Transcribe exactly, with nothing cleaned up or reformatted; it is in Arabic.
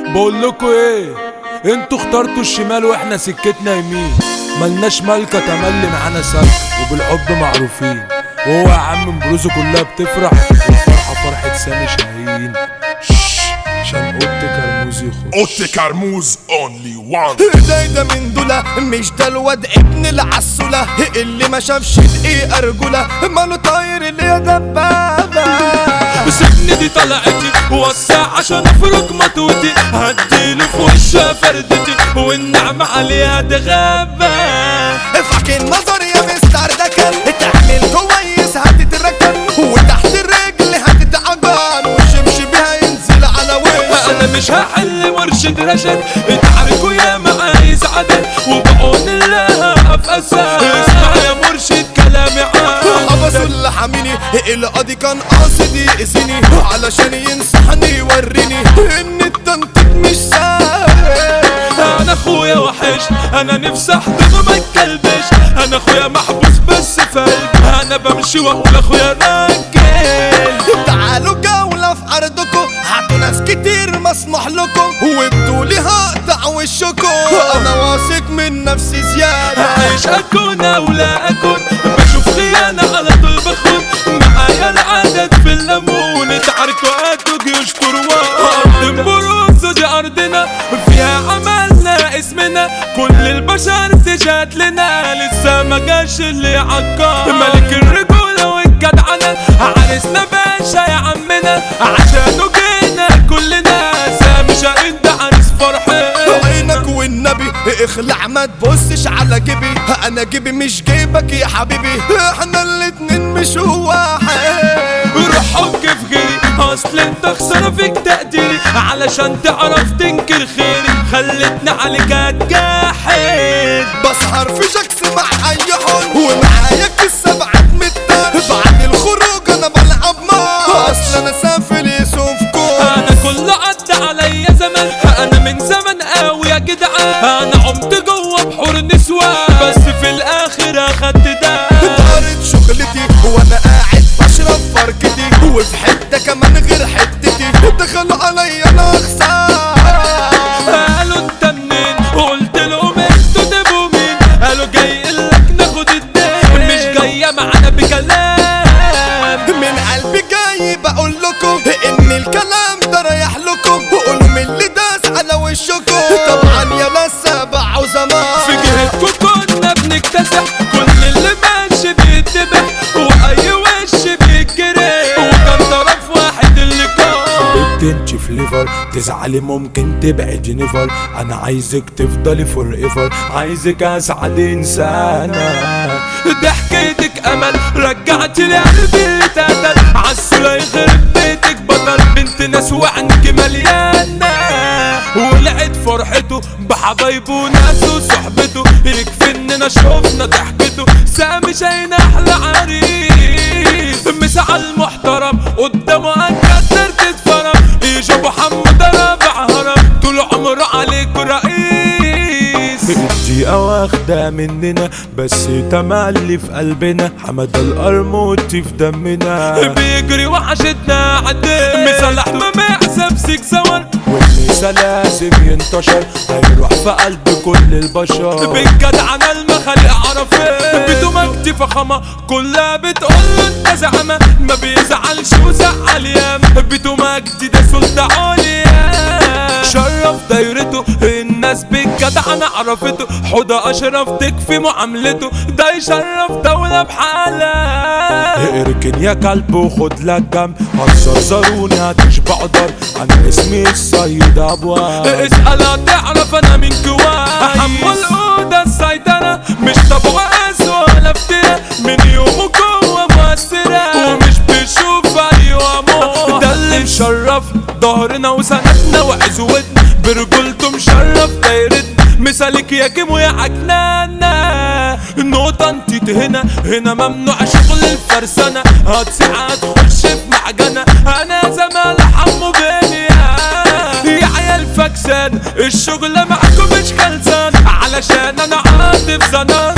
بقول لكم ايه، انتوا اخترتوا الشمال واحنا سكتنا يمين. ملناش ملكة تملي معانا سلك، وبالحب معروفين. وهو يا عم بروزه كلها بتفرح، والفرحة فرحة سامي شاهين. شش عشان اوضتي كرموز يخش. اوضتي كرموز اونلي وان. ده ده من دولة مش ده الواد ابن العسولة اللي ما شافش دقيقة رجولة، ماله طاير اللي يا دبابة. سجن دي طلعتي وسع عشان افرك مطوتي، هديله في وشها فردتي والنعمة عليها تغابة. فاكر نظر يا مستر ده كان تعمل كويس هتتركن، وتحت الرجل هتتعجن، والشمش بيها ينزل على وش. انا مش هحل مرشد رشد، اتعاركوا يا معايز عدد وبقول الله افقسها. اسمع يا مرشد كلامي عاد، حبسوا اللي حاميني القاضي كان قاصد يأذيني، علشان ينصحني يوريني ان التنطيط مش سهل. انا اخويا وحش، انا نفسي احضنه ما يتكلبش. انا اخويا محبوس بس في قلبي، انا بمشي واقول اخويا راجل. تعالوا جولة في ارضكم، هاتوا ناس كتير مسموح لكم، وانتوا لي هقطع وشكم. انا واثق من نفسي زيادة، عايش اكون او لا اكون، بشوف خيانة على طول بخون. معايا العدد في الليمون، اتعاركوا قدوا جيوش كروان. بروزو دي ارضنا فيها عملنا اسمنا، كل البشر تجات لنا، لسه ما جاش اللي عكار. ملك الرجولة والجدعنة عرسنا باشا يا عمنا، عشانه جينا كلنا. سامي شاهين ده عرس فرحي. عينك والنبي اخلع ما تبصش على جيبي، انا جيبي مش جيبك يا حبيبي، احنا الاتنين مش واحد. روح حك في غيري، اصل انت خسارة فيك تقديري، علشان تعرف تنكر خيري خلتني عليك اتجاحد. بسهر في جاكس مع اي حد، ومعايا كيس سبعة متر، بعد الخروج انا بلعب ماتش، اصل انا سافل يسوفكم. انا كل عدى عليا زمان، انا من زمان قوي يا جدعان. انا عمت جوه بحور نسوان، بس في الاخر اخدت ده. دارت شغلتي وانا قاعد بشرب فركتي، وفي حته كمان غير حتتي دخلوا عليا انا خسارة. قالوا انت منين؟ قلت لهم انتوا تبقوا مين؟ قالوا جاي لك ناخد الدين، مش جايه معانا بكلام. من قلبي جاي بقول لكم ان الكلام ده رايح لكم، وقولوا من اللي داس على وشكم. طبعا يا ناس سبع وزمان في جهتكم كنا بنكتسح، كل اللي ماشي بيتبع، واي وش بيتجرح، وكان طرف واحد اللي كان. بتنشي فليفر تزعلي ممكن تبعد جينيفر، انا عايزك تفضلي فور ايفر، عايزك اسعد انسانة. ضحكتك امل رجعت لي قلبي اللي اتقتل، عالسولا يخرب بيتك بطل، بنت ناس وعنك مليانة. ولقيت فرحته بحبايبه وناسه وصحبته، يكفي اننا شوفنا ضحكته. سامي شاهين احلى عريس، مسعى المحترم قدامه انكسر تتفرم، يجوا محمد رابع هرم، طول عمره عليك رئيس. الدقيقة واخدة مننا، بس تملي في قلبنا، حمد القرموطي في دمنا. بيجري وحشتنا عدين، مثال احمد محسب سيك زور، والميسا لازم ينتشر، هيروح في قلب كل البشر. بالجدعنة المخالق عرفين، بيتو مجدي فخامة كلها بتقوله انت زعمة، ما بيزعلش وزعل ياما. بيتو مجدي ده سلطة عليا، شرف دايرته الناس بالجدعنة عرفته، حوضة اشرف تكفي معاملته، ده يشرف دولة بحالها. اركن يا كلب وخد لك جنب، هتزرزروني هتشبع ضرب، انا اسمي السيد ابواب. اسأل هتعرف انا من جواي، حمو الأوضة السيطرة، مش طبع قاس ولا افترا، من يومه جوه مؤثرة، ومش بيشوف ايوه موت. ده اللي مشرف ظهرنا وسندنا وعزوتنا، برجولته مشرف دايرتنا، مثالك يا كيمو يا عجنانة. النقطة انت هنا هنا ممنوع شغل الفرسانة، هتسيع هتخش في معجنة، انا زمان حمو بينيا. يا عيال فاكسان الشغل معاكم مش خلصان، علشان انا عاطف زنان.